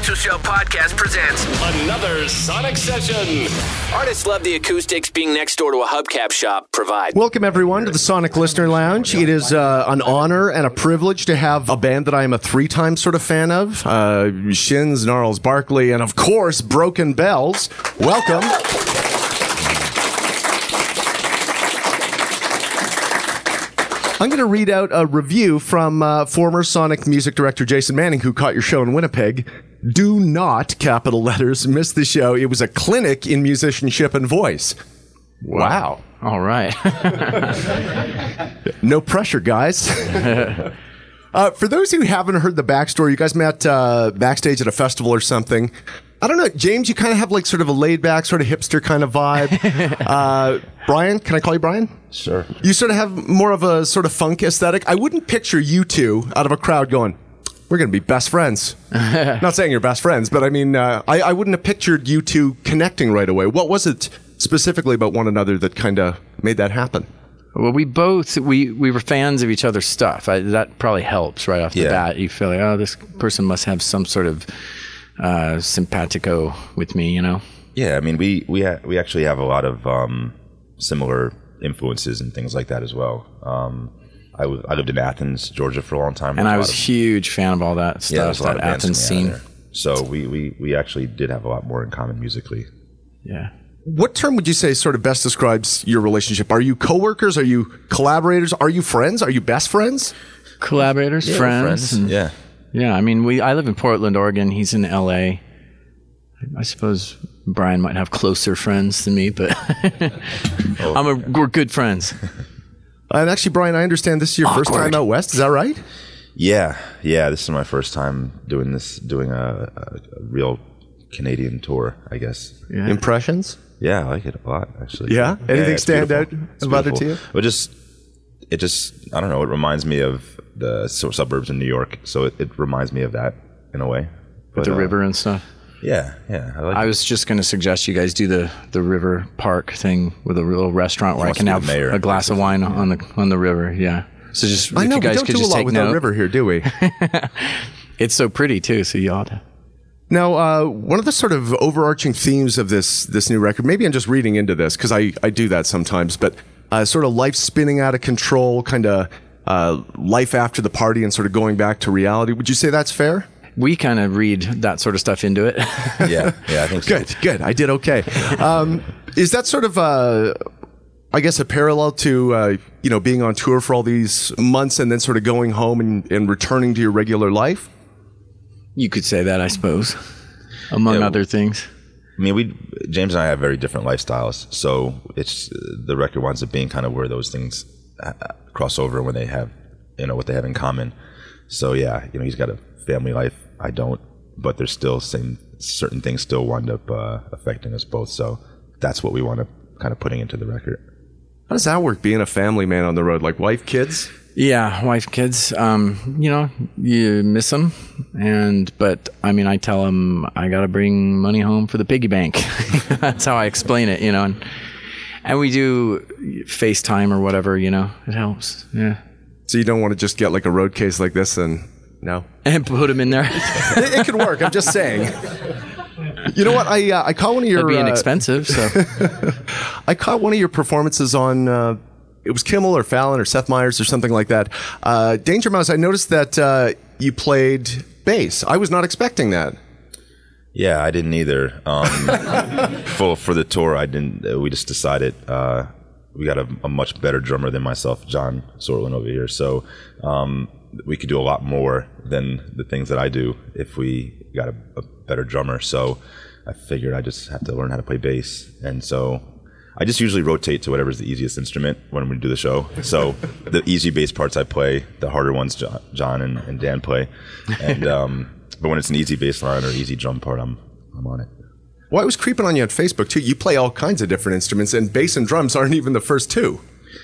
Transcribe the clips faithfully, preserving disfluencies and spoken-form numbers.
Essential Show podcast presents another Sonic Session. Artists love the acoustics being next door to a hubcap shop provide. Welcome, everyone, to the Sonic Listener Lounge. It is uh, an honor and a privilege to have a band that I am a three-time sort of fan of. Uh, Shins, Gnarls Barkley, and, of course, Broken Bells. Welcome. I'm going to read out a review from uh, former Sonic music director Jason Manning, who caught your show in Winnipeg. Do not, capital letters, miss the show. It was a clinic in musicianship and voice. Wow. All right. No pressure, guys. uh, for those who haven't heard the backstory, you guys met uh, backstage at a festival or something. I don't know, James, you kind of have like sort of a laid-back, sort of hipster kind of vibe. uh, Brian, can I call you Brian? Sure. You sort of have more of a sort of funk aesthetic. I wouldn't picture you two out of a crowd going, we're going to be best friends. Not saying you're best friends, but I mean, uh, I, I wouldn't have pictured you two connecting right away. What was it specifically about one another that kind of made that happen? Well, we both, we, we were fans of each other's stuff. I, that probably helps right off the Yeah. bat. You feel like, oh, this person must have some sort of uh, simpatico with me, you know? Yeah, I mean, we we ha- we actually have a lot of um, similar influences and things like that as well. Um, I, w- I lived in Athens, Georgia for a long time. And I There's was a a lot huge fan of all that of, yeah, stuff, there's a lot that of bands Athens coming out scene. of there. So we, we, we actually did have a lot more in common musically. Yeah. What term would you say sort of best describes your relationship? Are you coworkers? Are you collaborators? Are you friends? Are you best friends? Collaborators, Yeah, we're friends. friends. and- Yeah. Yeah, I mean, we. I live in Portland, Oregon. He's in L A. I suppose Brian might have closer friends than me, but I'm a, we're good friends. And actually, Brian, I understand this is your first Awkward. time out west. Is that right? Yeah, yeah. This is my first time doing this, doing a, a, a real Canadian tour, I guess. Yeah. Impressions? Yeah, I like it a lot, actually. Yeah? Anything it's stand beautiful. out It's about it beautiful. to you? It just, it just, I don't know. It reminds me of the su- suburbs in New York, so it, it reminds me of that in a way. With But, the uh, river and stuff. Yeah, yeah. I like I it. was just going to suggest you guys do the, the river park thing with a little restaurant where I wants can to be have the mayor. a glass of wine on the on the river. Yeah. So just I if know, you we guys don't could do a just lot take with note. the river here, do we? It's so pretty too, so you ought to. Now, uh, one of the sort of overarching themes of this this new record, maybe I'm just reading into this because I, I do that sometimes, but uh, sort of life spinning out of control, kind of uh, life after the party and sort of going back to reality. Would you say that's fair? We kind of read that sort of stuff into it. yeah, yeah. I think so. Good, good. I did okay. Um, is that sort of, uh, I guess, a parallel to, uh, you know, being on tour for all these months and then sort of going home and, and returning to your regular life? You could say that, I suppose, among Yeah, other things. I mean, we James and I have very different lifestyles, so it's the record winds up being kind of where those things uh, cross over when they have, you know, what they have in common. So yeah, you know, he's got a family life. I don't, but there's still same certain things still wind up uh, affecting us both. So that's what we want to kind of putting into the record. How does that work, being a family man on the road? Like wife, kids? Yeah, wife, kids. Um, you know, you miss them, and but I mean, I tell them I got to bring money home for the piggy bank. That's how I explain it, you know. And, and we do FaceTime or whatever, you know. It helps. Yeah. So you don't want to just get like a road case like this and no? And put them in there. it, it could work. I'm just saying. You know what? I uh, I caught one of your. It'd be uh, inexpensive. So I caught one of your performances on. Uh, it was Kimmel or Fallon or Seth Meyers or something like that. Uh, Danger Mouse. I noticed that uh, you played bass. I was not expecting that. Yeah, I didn't either. Um, for for the tour, I didn't. Uh, we just decided uh, we got a, a much better drummer than myself, John Sorlin over here. So um, we could do a lot more than the things that I do if we got a, a better drummer. So I figured I just have to learn how to play bass, and so I just usually rotate to whatever's the easiest instrument when we do the show. So the easy bass parts I play, the harder ones John, John and, and Dan play, and. Um, But when it's an easy bass line or easy drum part, I'm I'm on it. Well, I was creeping on you on Facebook too. You play all kinds of different instruments, and bass and drums aren't even the first two.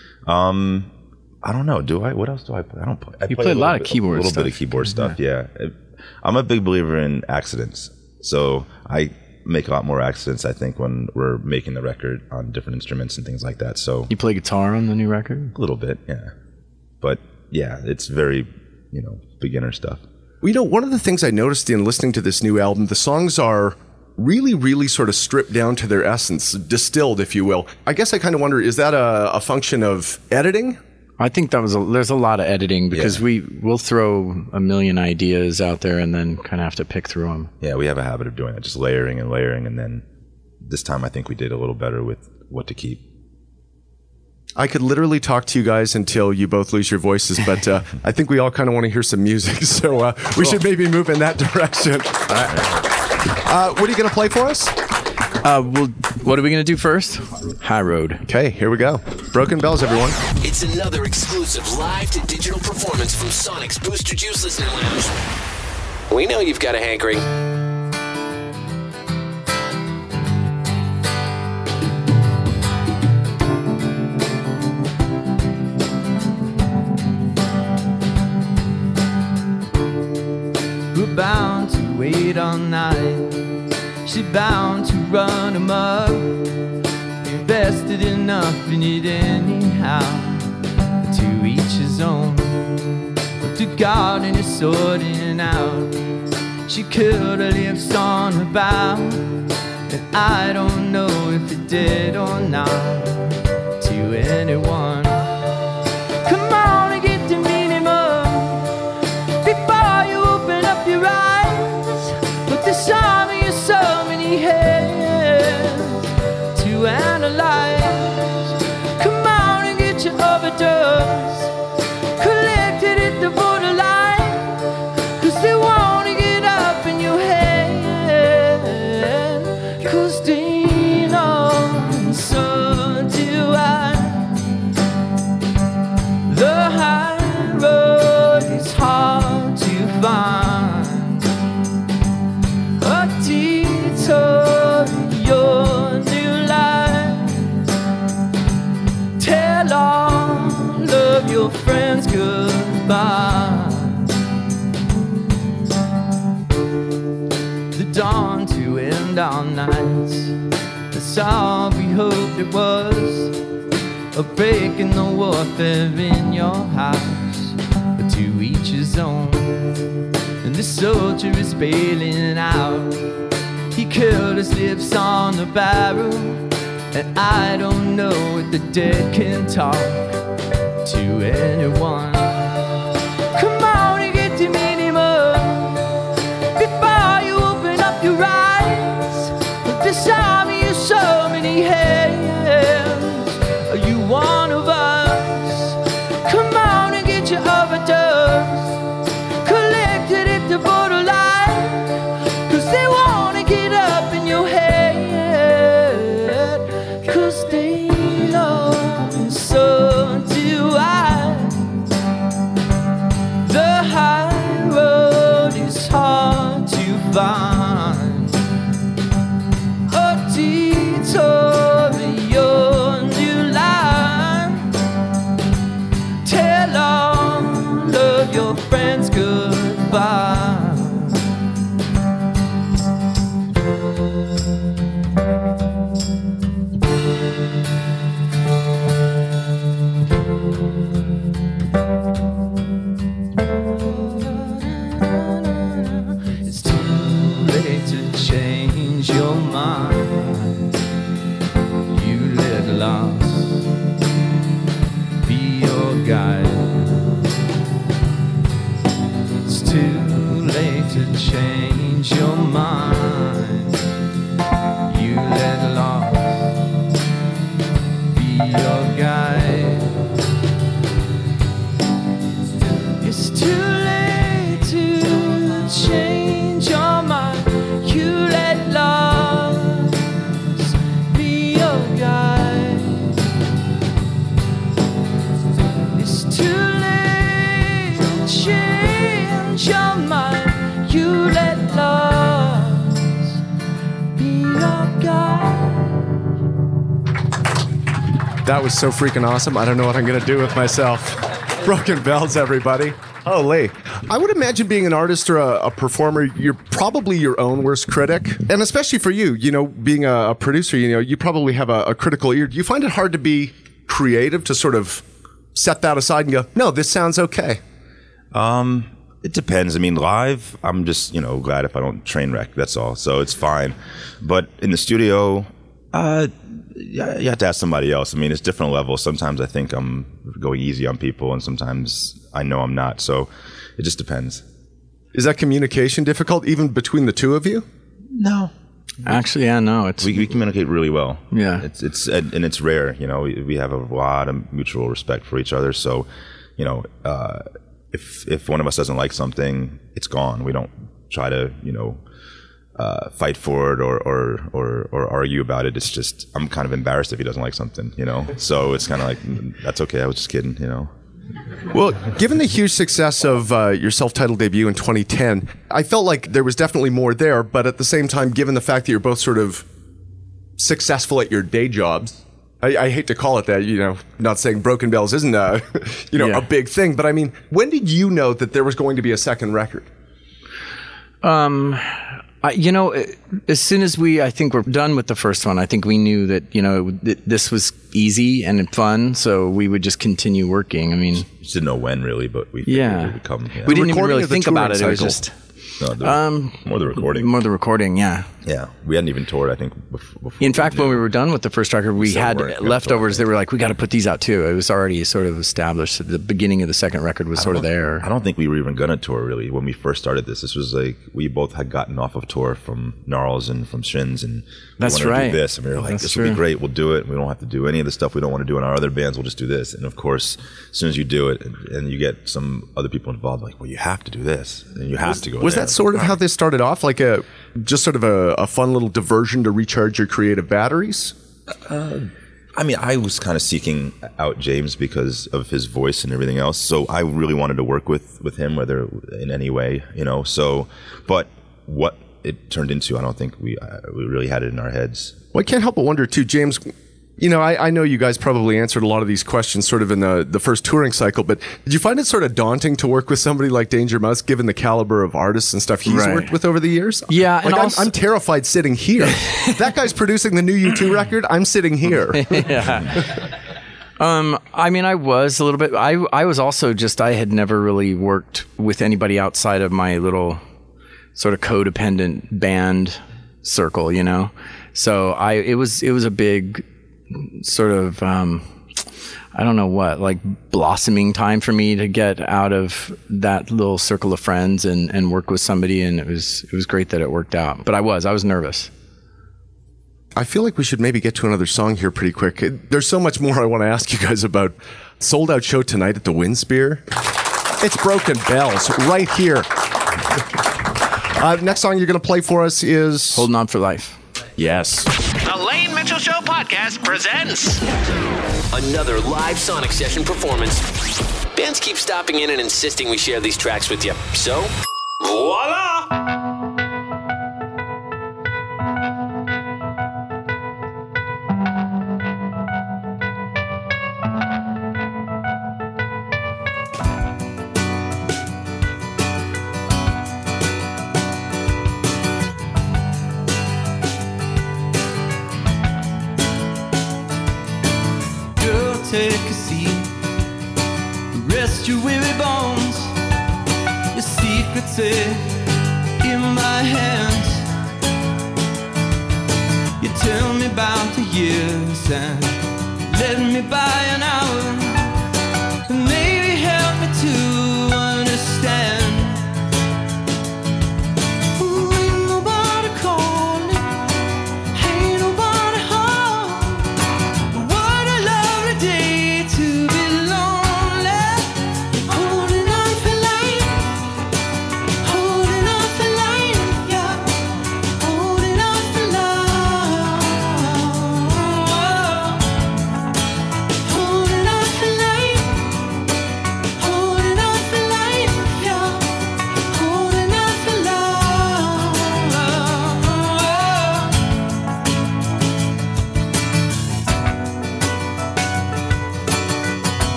Um, I don't know. Do I? What else do I play? I don't play. I You play a lot of bit, keyboard A little stuff. bit of keyboard stuff. Yeah. I'm a big believer in accidents. So I make a lot more accidents, I think, when we're making the record on different instruments and things like that. So you play guitar on the new record? a little bit, yeah. But yeah, it's very, you know, beginner stuff. Well, you know, one of the things I noticed in listening to this new album, the songs are really, really sort of stripped down to their essence, distilled, if you will. I guess I kind of wonder, is that a, a function of editing? I think that was a, there's a lot of editing because yeah. we we'll throw a million ideas out there and then kind of have to pick through them. Yeah, we have a habit of doing that, just layering and layering, and then this time I think we did a little better with what to keep. I could literally talk to you guys until you both lose your voices, but uh, I think we all kind of want to hear some music, so uh, we should maybe move in that direction. All right. Uh, what are you going to play for us? Uh, well, what are we going to do first? High Road. Okay, here we go. Broken Bells, everyone. It's another exclusive live to digital performance from Sonic's Booster Juice Listening Lounge. We know you've got a hankering. We're bound to wait all night. She's bound to run amok. Invested enough in it anyhow. To each his own. But the garden is sorting out. She killed her lips on her bow. And I don't know if it did or not. To anyone. Come on and get the minimum before you open up your eyes. But there's some of you so many heads to analyze. Come on and get your overdose collected at the borderline. Cause they wanna get up in your head. Cause they know, and so do I. The high road is hard to find. A detour in your new life. Tell all of your friends goodbye. The dawn to end our nights. That's all we hoped it was. A break in the warfare in your house. But to each his own. And the soldier is bailing out. He curled his lips on the barrel. And I don't know if the dead can talk to anyone. Come on and get the minimum before you open up your eyes. But this time you so many hands. Are you one of us? Come on and get your overdose collected at the borderline. Cause they wanna get up in your head. Cause they know, and so do I. The high road is hard to find. A detour in your new life. Tell all of your friends goodbye. It's too late to change your mind. You let loss be your guide. It's too late to change your mind. You let loss be your guide. It's too late to change your mind. You let loss be your guide. It's too late to change your mind. You let loss be your guide. That was so freaking awesome. I don't know what I'm going to do with myself. Broken Bells, everybody. Holy. I would imagine being an artist or a, a performer, you're probably your own worst critic. And especially for you, you know, being a, a producer, you know, you probably have a, a critical ear. Do you find it hard to be creative, to sort of set that aside and go, no, this sounds okay? Um, It depends. I mean, live, I'm just, you know, glad if I don't train wreck. That's all. So it's fine. But in the studio, uh, yeah, you have to ask somebody else. I mean, it's different levels. Sometimes I think I'm going easy on people, and sometimes I know I'm not. So it just depends. Is that communication difficult, even between the two of you? No. Actually, yeah, no. It's We, we communicate really well. Yeah. It's it's and, and it's rare. You know, we, we have a lot of mutual respect for each other. So, you know, uh, if if one of us doesn't like something, it's gone. We don't try to, you know, uh, fight for it or, or or or argue about it. It's just I'm kind of embarrassed if he doesn't like something. You know, so it's kind of like that's okay. I was just kidding. You know. Well, given the huge success of uh, your self-titled debut in twenty ten, I felt like there was definitely more there, but at the same time, given the fact that you're both sort of successful at your day jobs, I, I hate to call it that, you know, not saying Broken Bells isn't a, you know, Yeah. a big thing, but I mean, when did you know that there was going to be a second record? Um, I, you know, as soon as we, I think we're done with the first one, I think we knew that, you know, th- this was easy and fun, so we would just continue working. I mean, Just didn't know when really, but we figured yeah. it would come. Yeah. We didn't even recording really or the think about it. touring It was cycle? just No, the, um, more the recording. more the recording, yeah. Yeah, we hadn't even toured. I think before. In fact, when we were done with the first record, we Still had weren't gonna leftovers. tour. They were like, we got to put these out too. It was already sort of established. The beginning of the second record was sort of there. I don't think we were even gonna tour really when we first started this. This was like we both had gotten off of tour from Gnarls and from Shins, and That's we wanted right. to do this, and we were like, That's "This will be true. great. We'll do it. We don't have to do any of the stuff we don't want to do in our other bands. We'll just do this." And of course, as soon as you do it, and, and you get some other people involved, like, "Well, you have to do this, and you have to go." Was there. that sort of how this started off, like a just sort of a, a fun little diversion to recharge your creative batteries? I mean, I was kind of seeking out James because of his voice and everything else. So I really wanted to work with, with him, whether in any way, you know. So, but what it turned into, I don't think we uh, we really had it in our heads. Well, I can't help but wonder too, James. You know, I, I know you guys probably answered a lot of these questions sort of in the, the first touring cycle, but did you find it sort of daunting to work with somebody like Danger Mouse, given the caliber of artists and stuff he's Right. worked with over the years? Yeah, like and I'm, also- I'm terrified sitting here. That guy's producing the new U two record. I'm sitting here. Um, I mean, I was a little bit. I I was also just. I had never really worked with anybody outside of my little sort of codependent band circle, you know. So I it was it was a big sort of um, I don't know what like blossoming time for me to get out of that little circle of friends and and work with somebody, and it was it was great that it worked out. But I was I was nervous. I feel like we should maybe get to another song here pretty quick. There's so much more I want to ask you guys about. Sold out show tonight at the Windspear. It's Broken Bells right here. Uh, next song you're going to play for us is Holding On for Life. Yes. The Lane Mitchell Show podcast presents Another live Sonic Session performance. Bands keep stopping in and insisting we share these tracks with you. So, voila! Girl, take a seat. Rest your weary bones. Your secrets safe in my hands. You tell me about the years and let me buy an hour. And maybe help me to understand. Ooh, ain't nobody calling. Ain't nobody home. What a lovely day to be lonely. Holding on for life. Holding on for life, yeah. Holding on for love. Holding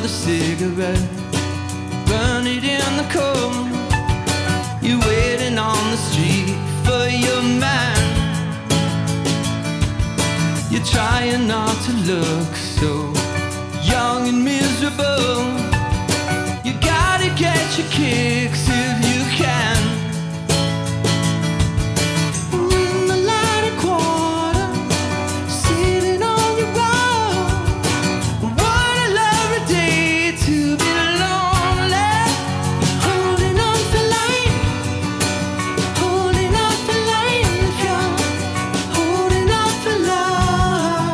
cigarette, burn it in the cold. You're waiting on the street for your man. You're trying not to look so young and miserable. You gotta get your kicks if you can. In the lighted quarter, sitting on your road. What a lovely day to be lonely. Holding on for life, holding on for life, you're holding on for love.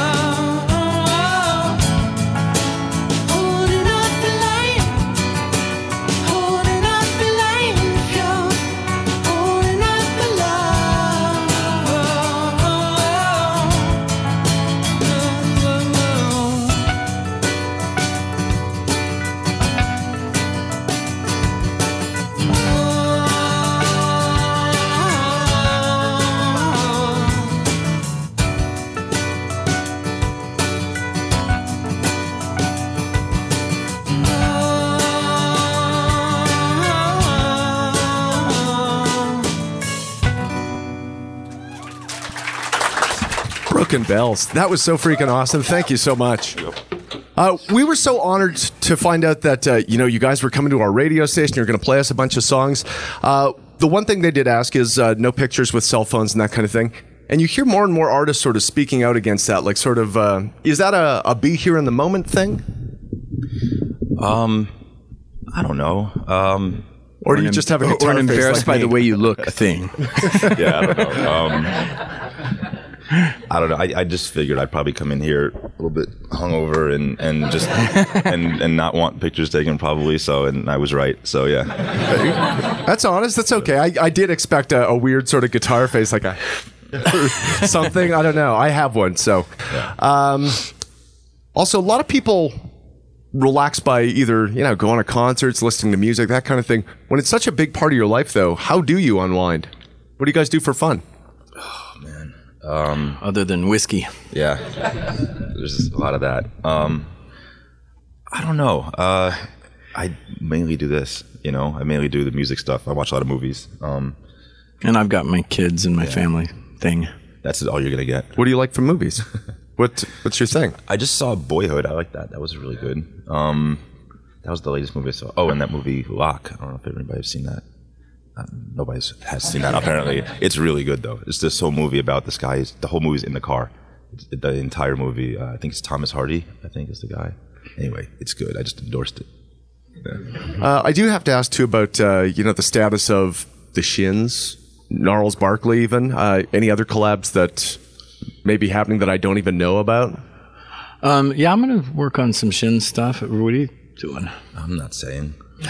Holding on for life, holding on for life, you're holding on for love. Broken Bells. That was so freaking awesome. Thank you so much. Uh, we were so honored to find out that, uh, you know, you guys were coming to our radio station. You're going to play us a bunch of songs. Uh, the one thing they did ask is uh, no pictures with cell phones and that kind of thing. And you hear more and more artists sort of speaking out against that. Like sort of, uh, is that a, a be here in the moment thing? Um, I don't know. Um, Or do you just have a Or guitar an face embarrassed like by the me? way you look thing. yeah, I don't know. Um, I don't know. I, I just figured I'd probably come in here a little bit hungover and, and just and, and not want pictures taken probably. So and I was right. So yeah. That's honest. That's okay. I, I did expect a, a weird sort of guitar face, like a something. I don't know. I have one. So, um, also, a lot of people relax by either you know going to concerts, listening to music, that kind of thing. When it's such a big part of your life, though, how do you unwind? What do you guys do for fun? Um, Other than whiskey. yeah. There's a lot of that. Um, I don't know. Uh, I mainly do this. You know, I mainly do the music stuff. I watch a lot of movies. Um, And I've got my kids and my family thing. that's all you're gonna get. What do you like from movies? What What's your thing? I just saw Boyhood. I like that. That was really good. Um, that was the latest movie I saw. Oh, and that movie Locke. I don't know if anybody's seen that. Uh, nobody has seen that apparently. It's really good though. It's this whole movie about this guy. The whole movie's in the car. It's, the entire movie. Uh, I think it's Thomas Hardy. I think is the guy. Anyway, it's good. I just endorsed it. Yeah. Uh, I do have to ask too about uh, you know the status of the Shins, Gnarls Barkley, even uh, any other collabs that may be happening that I don't even know about. Um, yeah, I'm going to work on some Shin stuff. What are you doing? I'm not saying. no,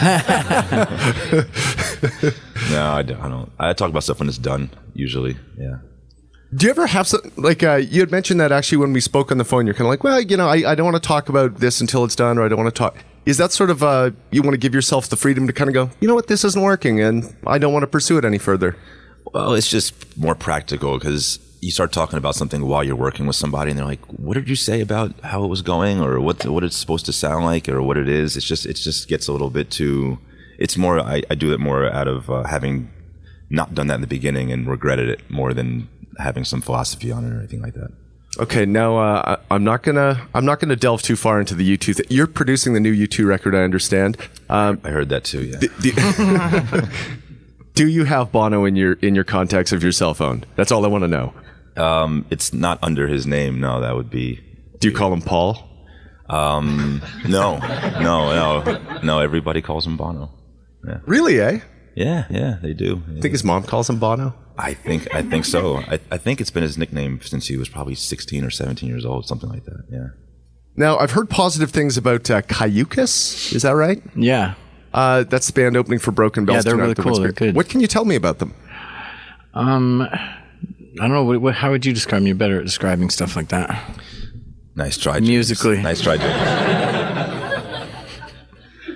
I don't, I don't. I talk about stuff when it's done. Usually, yeah. Do you ever have some, like, uh, you had mentioned that actually when we spoke on the phone, you're kind of like, well, you know, I, I don't want to talk about this until it's done, or I don't want to talk. Is that sort of, uh, you want to give yourself the freedom to kind of go, you know what, this isn't working, and I don't want to pursue it any further? Well, it's just more practical because you start talking about something while you're working with somebody, and they're like, "What did you say about how it was going, or what what it's supposed to sound like, or what it is?" It's just it just gets a little bit too. It's more. I, I do it more out of uh, having not done that in the beginning and regretted it more than having some philosophy on it or anything like that. Okay, now uh, I- I'm not gonna I'm not gonna delve too far into the U two. Th- you're producing the new U two record, I understand. Um, I heard that too. Yeah. do, do you have Bono in your in your contacts of your cell phone? That's all I want to know. Um, it's not under his name. No, that would be. Do you call him Paul? Um, no, no, no, no. Everybody calls him Bono. Yeah, Really, eh? yeah, yeah. They do. I think his mom calls him Bono. I think I think so. I, I think it's been his nickname since he was probably sixteen or seventeen years old, something like that. Yeah. Now, I've heard positive things about uh, Cayucas. Is that right? Yeah. Uh, that's the band opening for Broken Bells. Yeah, they're tonight really at the cool. They're Winspear. good. What can you tell me about them? Um, I don't know. What, what, how would you describe them? You're better at describing stuff like that. Nice try, James. Musically. Nice try, James.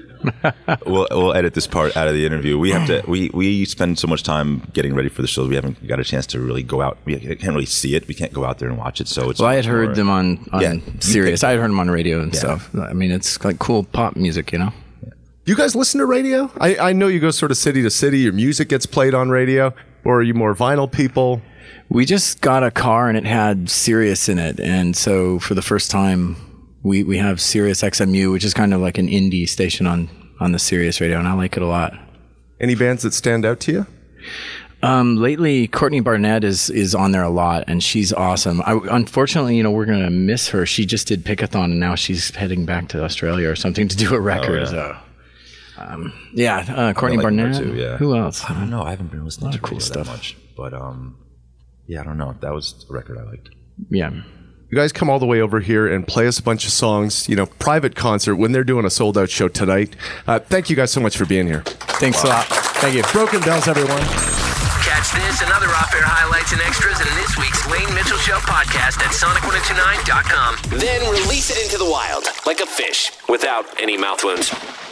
we'll we'll edit this part out of the interview. We have to. We we spend so much time getting ready for the shows. We haven't got a chance to really go out. We can't really see it. We can't go out there and watch it. So it's. Well, I had more, heard them on on Yeah, Sirius. I had heard them on radio and Yeah. stuff. I mean, it's like cool pop music, you know. You guys listen to radio? I, I know you go sort of city to city. Your music gets played on radio, or are you more vinyl people? We just got a car and it had Sirius in it, and so for the first time, we we have Sirius X M U, which is kind of like an indie station on on the Sirius radio, and I like it a lot. Any bands that stand out to you? Um, lately, Courtney Barnett is is on there a lot, and she's awesome. I, unfortunately, you know, we're gonna miss her. She just did Pickathon, and now she's heading back to Australia or something to do a record. yeah. So, um, yeah, uh, Courtney I like her Barnett. too, yeah. Who else? I don't know. I haven't been listening to cool radio stuff. that much, but um, yeah, I don't know. That was a record I liked. Yeah. You guys come all the way over here and play us a bunch of songs, you know, private concert when they're doing a sold out show tonight. Uh, thank you guys so much for being here. Thanks a lot. Thank you. Broken Bells, everyone. Catch this and other off-air highlights and extras in this week's Lane Mitchell Show podcast at sonic ten twenty-nine dot com. Then release it into the wild like a fish without any mouth wounds.